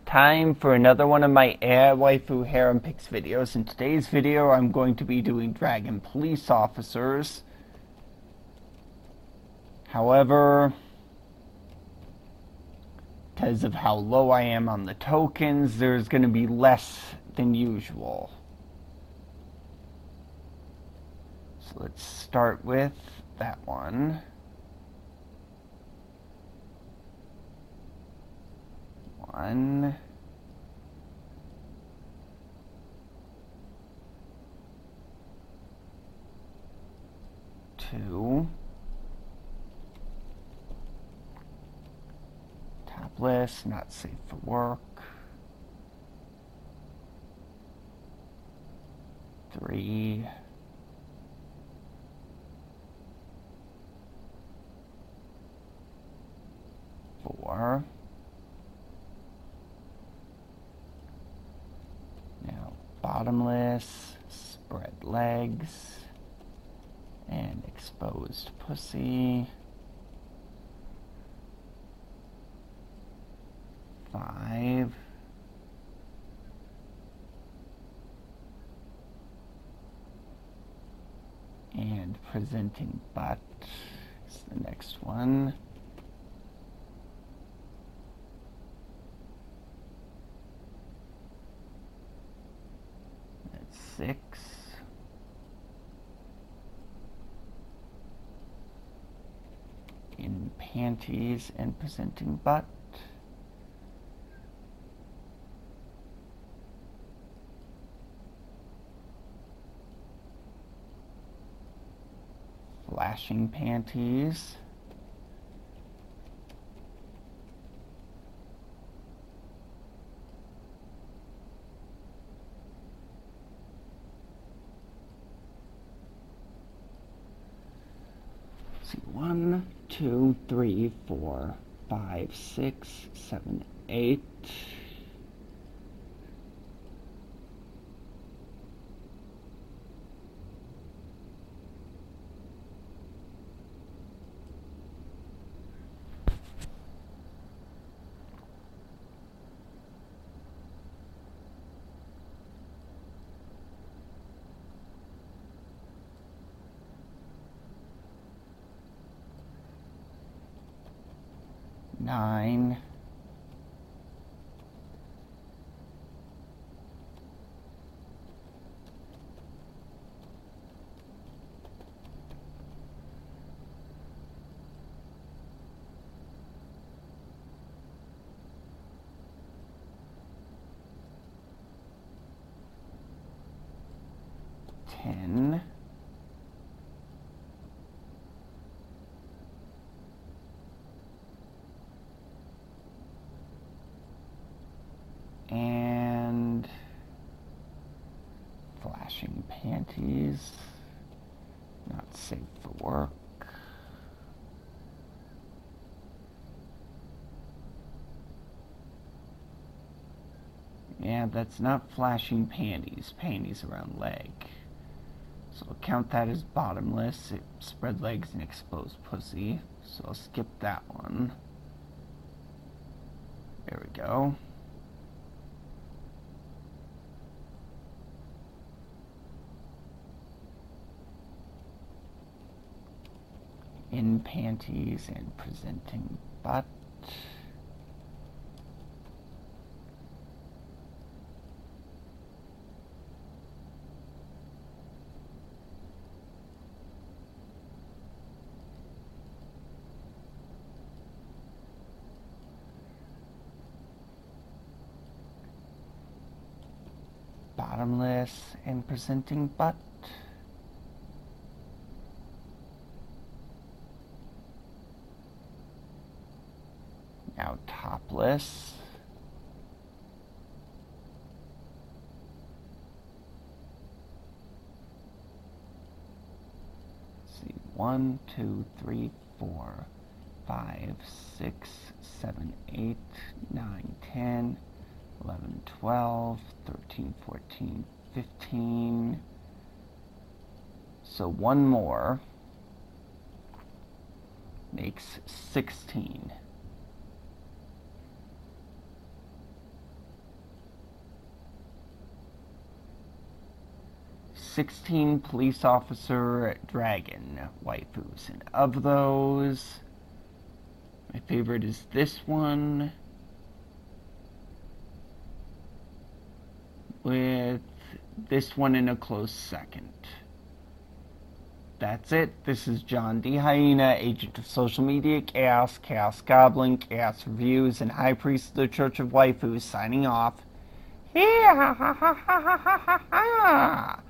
Time for another one of my AI Waifu Harem Picks videos. In today's video, I'm going to be doing Dragon Police Officers. However, because of how low I am on the tokens, there's going to be less than usual. So let's start with that one. One. Two. Topless, not safe for work. 3. 4. Now, bottomless, spread legs, and exposed pussy. 5. And presenting butt is the next one. That's 6. In panties and presenting butt. Flashing panties. Let's see, 1, 2, 3, 4, 5, 6, 7, 8. Nine. Ten. And flashing panties, not safe for work. Yeah, that's not flashing panties, panties around leg. So I'll count that as bottomless, spread legs and exposed pussy. So I'll skip that one. There we go. In panties and presenting butt. Bottomless and presenting butt. Now topless. Let's see, 1, 2, 3, 4, 5, 6, 7, 8, 9, 10, 11, 12, 13, 14, 15. So one more makes 16. 16 police officer dragon waifus. And of those, my favorite is this one, with this one in a close second. That's it. This is John D. Hyena, agent of social media, Chaos Goblin, Chaos Reviews, and High Priest of the Church of Waifus, signing off.